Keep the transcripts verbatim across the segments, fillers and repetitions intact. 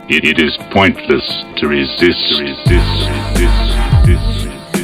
It, it is pointless to resist, resist, resist, resist.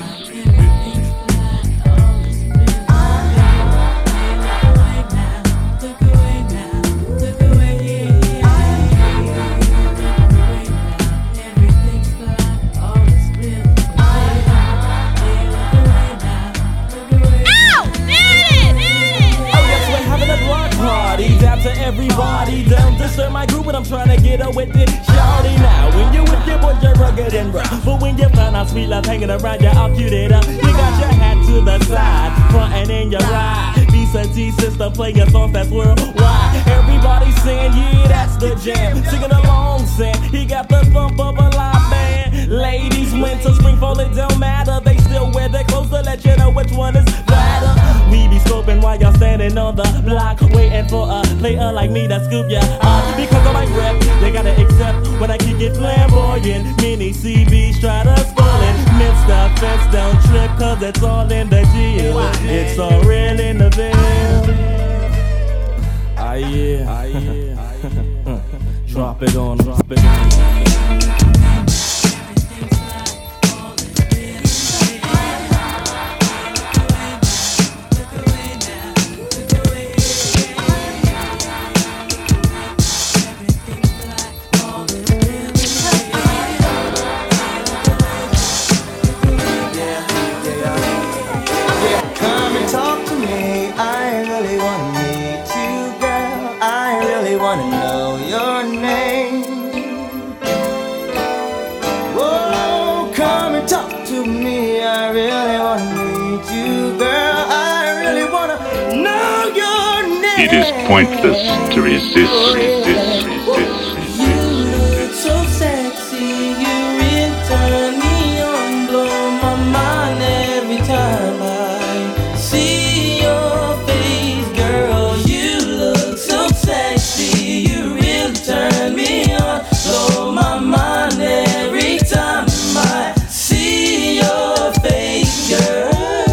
Everybody down to serve my group, but I'm trying to get up with it. Shawty now, when you with your boy, you're rugged and rough. But when you find out sweet love hanging around, you're all cute it up. You got your hat to the side, frontin' in your ride. Decent sister playing songs that's worldwide. Everybody saying, yeah, that's the jam. Singing along, saying, he got the thump of a live band. Ladies, winter, spring, fall, it don't matter. They still wear their clothes to let you know which one is better. We be scoping while y'all standing on the block, waiting for a player like me that scoop ya up. Because of my rep, they gotta accept when I kick it flamboyant. Mini C Bs try to spoil it. Mister Fence don't trip, cause it's all in the deal. It's all real in the veil. Ah yeah, ah yeah. Drop it on, drop it on. It is pointless to resist, resist, resist, resist. You look so sexy, you really turn me on, blow my mind every time I see your face, girl. You look so sexy, you really turn me on, blow my mind every time I see your face, girl.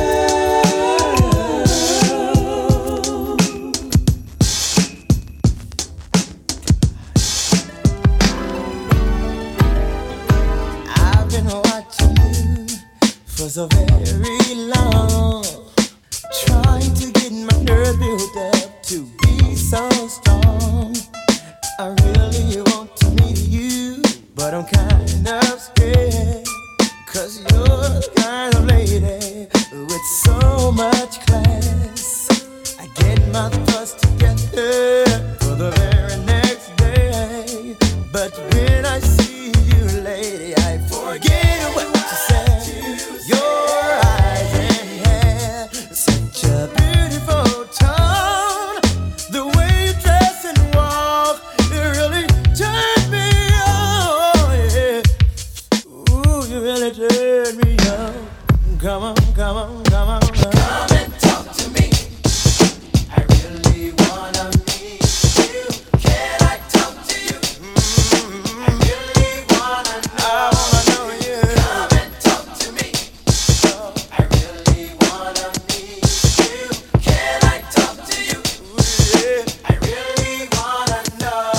So very long, trying to get my nerve built up to be so strong. I really want to meet you, but I'm kind of scared, cause you're the kind of lady with so much class. I get my thoughts together for the very next day, but when I see you, lady, I forget what you said. Your eyes and hair, such a beautiful tone. The way you dress and walk, it really turned me on, yeah. Ooh, you really turned me on. Come on, come on, come on, come on. Come and talk to me. I really wanna meet you. Can I talk to you? Mm-hmm. I really wanna know. I wanna know you. Come and talk to me. I really wanna meet you. Can I talk to you? Yeah. I really wanna know.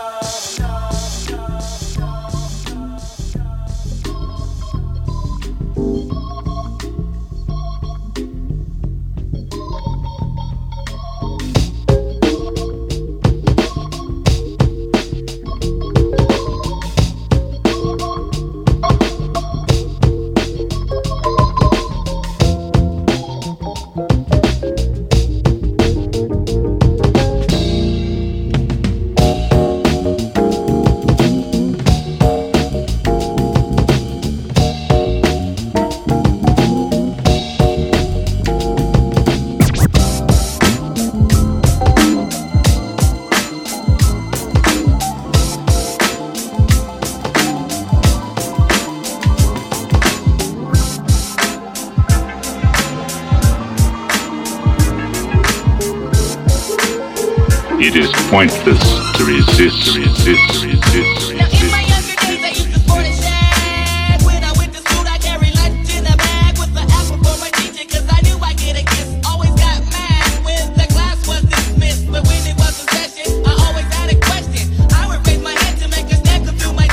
It is pointless to resist, resist, resist, Now in my resist. younger days I used to sport a shag. When I went to school I carried lunch in a bag with the apple for my teacher, cause I knew I'd get a kiss. Always got mad when the class was dismissed, but when it was a session I always had a question. I would raise my hand to make a snap come through my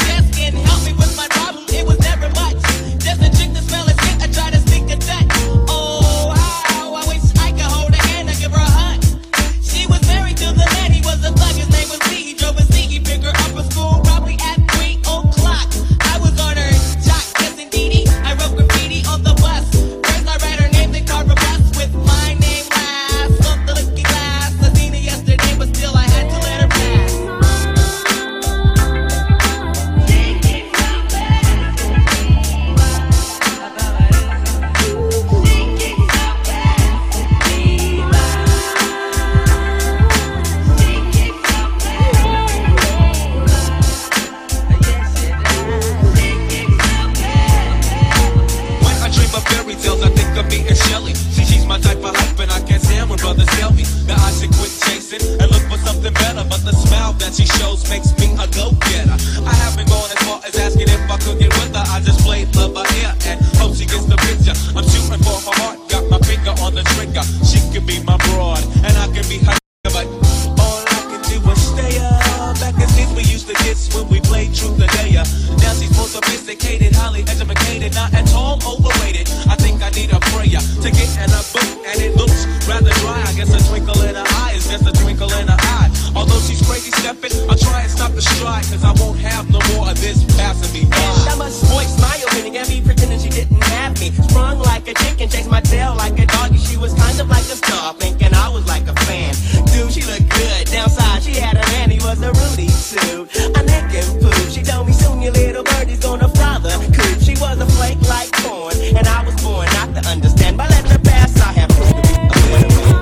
the smile that she shows makes me a go-getter. I haven't gone as far as asking if I could get with her. I just played love by ear and hope she gets the picture. I'm shooting for her heart, got my finger on the trigger. She can be my broad, and I can be her, but all I can do is stay up. Back as if we used to kiss when we played truth or dare. Now she's more sophisticated, highly educated, not at all overrated. I think I need a prayer to get in a boot, and it looks rather dry. I guess a twinkle in her eye is just a twinkle in her eye. Although she's crazy stepping, I'll try and stop the stride, cause I won't have no more of this passing me by. I must voice my opinion and be pretending she didn't have me. Sprung like a chicken, chased my tail like a doggy. She was kind of like a star, thinking I was like a fan. Dude, she looked good. Downside, she had a man, he was a Rudy suit. A naked poop. She told me soon your little birdie's gonna fly the coop. She was a flake like corn, and I was born not to understand. By letting her pass, I have proved to be a win-win.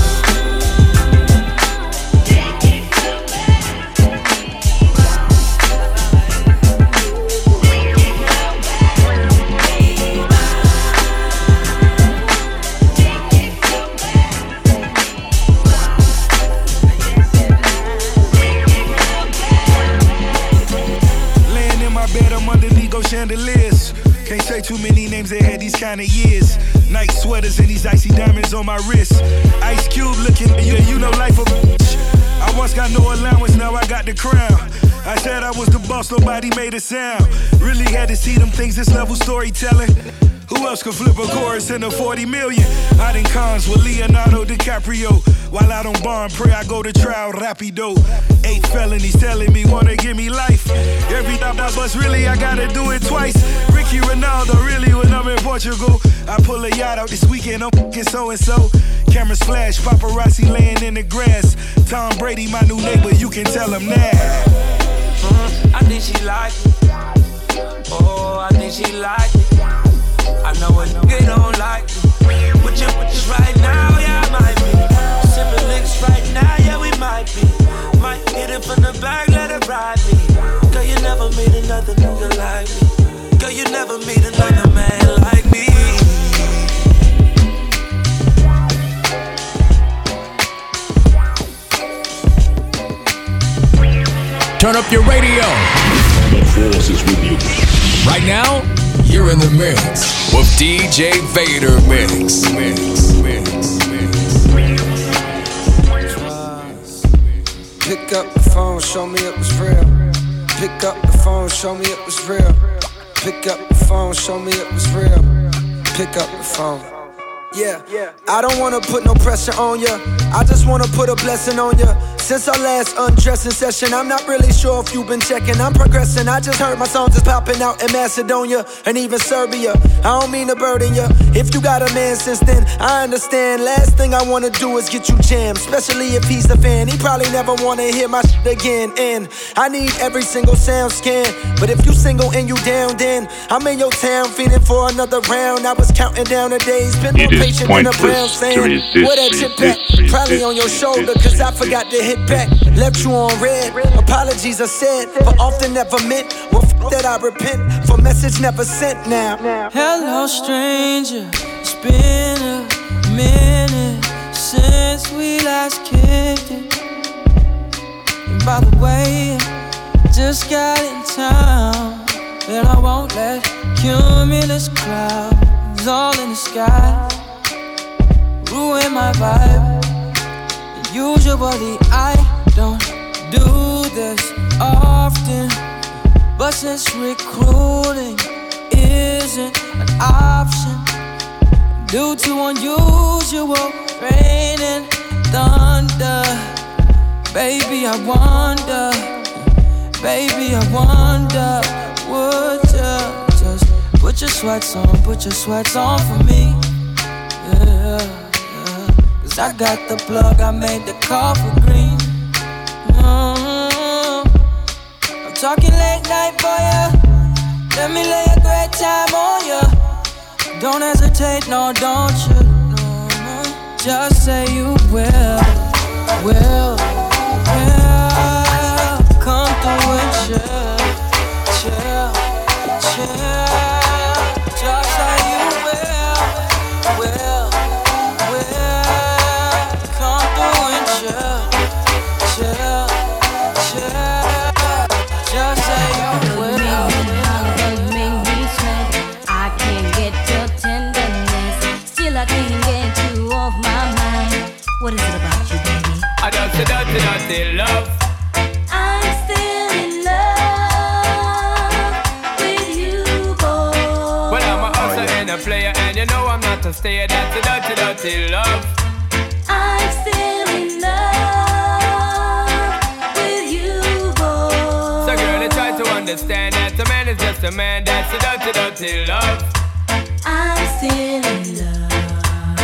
Chandeliers. Can't say too many names that had these kind of years. Night sweaters and these icy diamonds on my wrist. Ice Cube looking, yeah, you know life a bitch. I once got no allowance, now I got the crown. I said I was the boss, nobody made a sound. Really had to see them things, this level storytelling. Who else could flip a chorus in a forty million? Out in cons with Leonardo DiCaprio. While out on bond, pray I go to trial rapido. Eight felonies telling me wanna give me life. Every time I bust, really I gotta do it twice. Ricky Ronaldo, really when I'm in Portugal. I pull a yacht out this weekend, I'm f***ing so-and-so. Cameras flash, paparazzi laying in the grass. Tom Brady, my new neighbor, you can tell him that. uh, I think she like it. Oh, I think she like it. I know a nigga don't like me. With you, with this right now, yeah, I might be. Sipping licks right now, yeah, we might be. Might hit it from the back, let it ride me. Girl, you never meet another nigga like me. Girl, you never meet another man like me. Turn up your radio. The force is with you. Right now, you're in the mix with D J Vader Mix. Mix, mix, mix. Pick up the phone, show me it was real. Pick up the phone, show me it was real. Pick up the phone, show me it was real. Pick up the phone. Yeah, I don't wanna put no pressure on ya. I just wanna put a blessing on ya. Since our last undressing session, I'm not really sure if you've been checking. I'm progressing, I just heard my songs is popping out in Macedonia and even Serbia. I don't mean to burden ya. If you got a man since then, I understand. Last thing I wanna do is get you jammed, especially if he's a fan. He probably never wanna hear my shit again. And I need every single sound scan. But if you single and you down, then I'm in your town feeling for another round. I was counting down the days, been more patient than a brown sand. Where that chip at? Probably on your shoulder, cause I forgot to hit back. Left you on red. Apologies I said, but often never meant. Well, f that I repent for message never sent now. Hello, stranger. It's been a minute since we last kicked it. And by the way, just got in town, and I won't let cumulus clouds all in the sky ruin my vibe. Usually I don't do this often, but since recruiting isn't an option due to unusual rain and thunder, baby I wonder, baby I wonder, would you just put your sweats on, put your sweats on for me, yeah. I got the plug, I made the call for green. mm-hmm. I'm talking late night for ya. Let me lay a great time on ya. Don't hesitate, no, don't you? No, no. Just say you will, will, will. Come through and chill, chill, chill. Just say you will, will. Chill, chill. that's a dirty, dirty love. I'm still in love with you, boy. Well, I'm a hustler and a player, and you know I'm not a stayer. That's a dirty, dirty love. I'm still in love with you, boy. So girl, I try to understand that a man is just a man. That's a dirty, dirty love. I'm still in love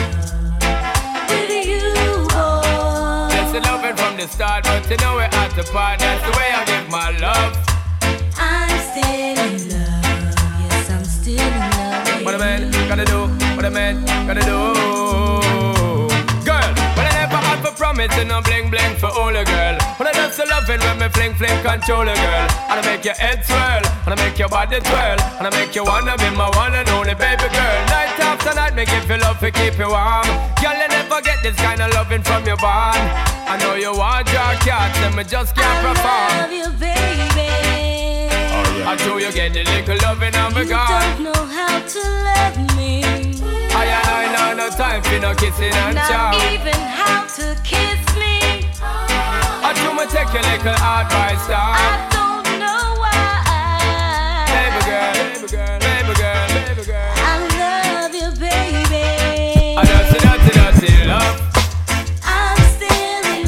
with you, boy. That's the loving from the start, but you know we're at the part. That's the way I give my love. I'm still in love. Yes, I'm still in love with What a man gotta do, what a man gotta do. Girl, when I never had for promise and no bling bling for all a girl. When I just love it when me fling fling control a girl. And I make your head swirl, and I make your body twirl, and I make you wanna be my one and only baby girl. Night after night, me give you love to keep you warm. Girl, you never get this kind of loving from your bond. I know you want your cat, and me just can't perform. I love you, baby. I know you get the little loving of a You God. don't know how to love me. I and I know no time for no kissing and chow. Not even how to kiss me. I do me take your little advice down. I don't know why. Baby girl, baby girl, baby girl, baby girl. I love you, baby. I dirty, dirty, dirty love. I'm still in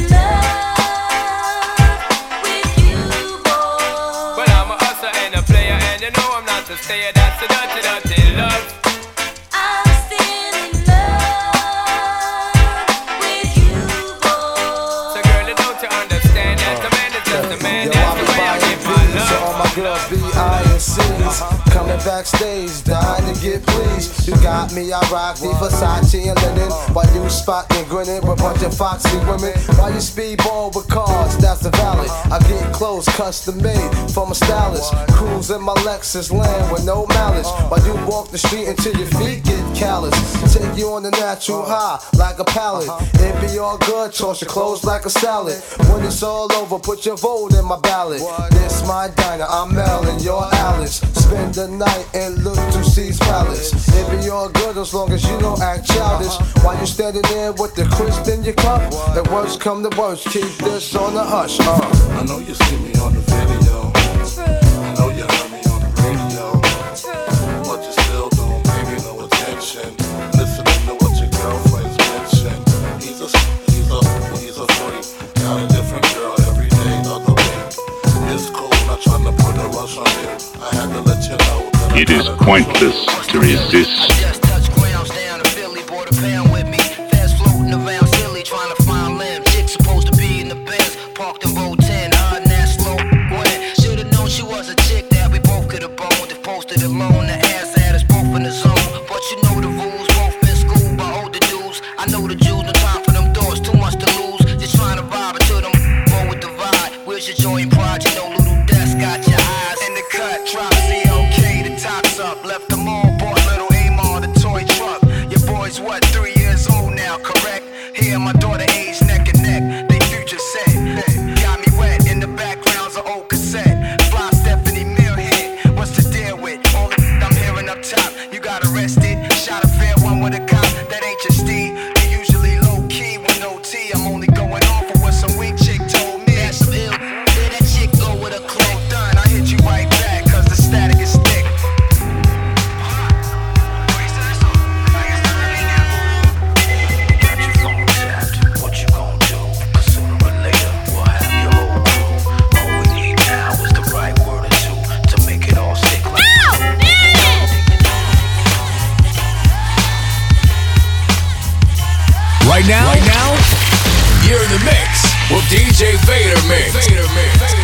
love with you, boy. Well, I'm a hustler and a player, and you know I'm not a stayer. That's a dirty, dirty love. I'm still in love with you, boy. So girl, you don't you understand that a man is just a man. That's the way I give my So all my love. girls be I and C's coming backstage, dying to get pleased. You got me, I rock the Versace and linen. While you spotting, grinning with a bunch of foxy women. While you speedball with cars, that's the valid. I get clothes custom made from a stylist. Cruise in my Lexus land with no malice. While you walk the street until your feet get callous. Take you on the natural high like a pallet. It be all good, toss your clothes like a salad. When it's all over, put your vote in my ballot. This my diner, I'm Mel and you're Alice. Spend the night and look to C's Palace. It be all good as long as you don't act childish. While you standing there with the crisp in your cup. The worst come to worst, keep this on the hush. Uh. I know you see me on the video. I know you heard me on the radio. But you still don't pay me no attention. Listening to what your girlfriends mention. He's a, he's a, he's a freak. Got a different girl every day of the week. It's cool, not trying to put a rush on you. I had to let you know that It is pointless to resist. I just touched grounds down in Philly, bought a pound with me. Fast floating around silly, trying to find limb. Chick supposed to be in the Benz, parked in row ten, her and that slow Gwen. Should've known she was a chick that we both could've boned. If posted alone, the ass had us both in the zone. But you know the rules, both been schooled by older dudes. I know the Jews, no time for them doors, too much to lose. Just trying to vibe until them roll with the vibe. Where's your joy and pride? You know little desk got your eyes in the cut. Drop C O K, the top's up. Left them all, bought little Amar, the toy truck. Your boy's what, three years old now, correct? Here my daughter age neck and neck. They future set. Got me wet in the backgrounds of old cassette. Fly Stephanie Mill hit. What's the deal with all the I'm hearing up top? You got arrested, shot a fair one with a cop. That ain't your steed. You usually low key with no T. I'm only going off of what some weak chick told me. That's some ill. There that chick go with a cloak done. I hit you right back, cause the static is thick. Got your phone tapped. What you gon' do? Cause sooner or later we'll have your whole crew. All we need now is the right word or two to make it all stick like Right now, right now, you're in the mix with D J Vader Mix. Vader Mix.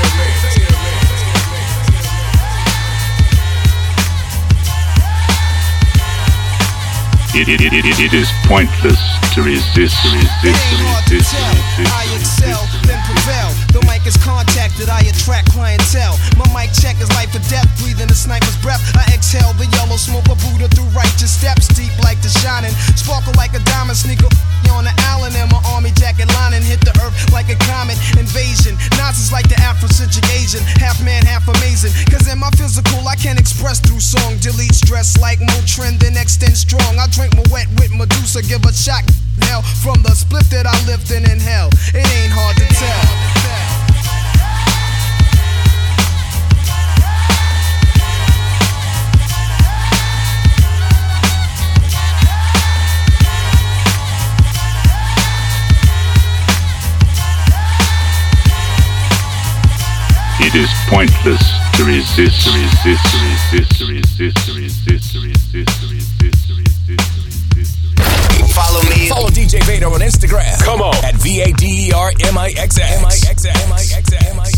It, it, it, it, it is pointless to resist, resist, resist, resist, I excel, then prevail. The mic is contacted, I attract clientele. My mic check is life or death, breathing a sniper's breath. I exhale the yellow smoke of Buddha through righteous steps, deep like the shining, sparkle like a diamond sneaker on the island. And my army jacket lining hit the earth like a comet invasion. Nazis like the Afrocentric Asian, half man, half amazing. Cause in my physical, I can express through song. Delete stress like Motrin, then extend strong. I drink my wet with Medusa, give a shot hell from the split that I lived in in hell. It ain't hard to it is pointless to resist, to resist, to resist, to resist, to resist, to resist, to resist, to resist. Follow me. Follow D J Vader on Instagram. Come on. At V A D E R M I X X. M I X X. M I X X.